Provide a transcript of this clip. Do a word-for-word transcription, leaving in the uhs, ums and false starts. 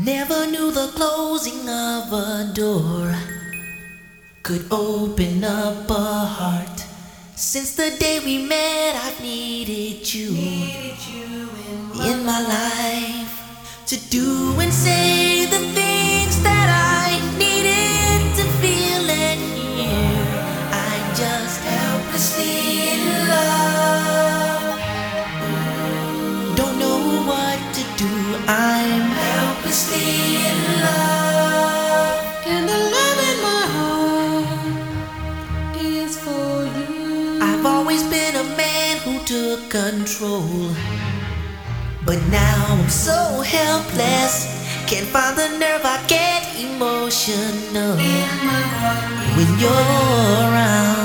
Never knew the closing of a door could open up a heart. Since the day we met, I've needed you, needed you in, my in my life to do and say the things that I needed to feel and hear. I'm just helplessly in love. Don't know what to do. I'm helplessly in love. And the love in my heart is for you. I've always been a man who took control, but now I'm so helpless. Can't find the nerve, I get emotional when you're around.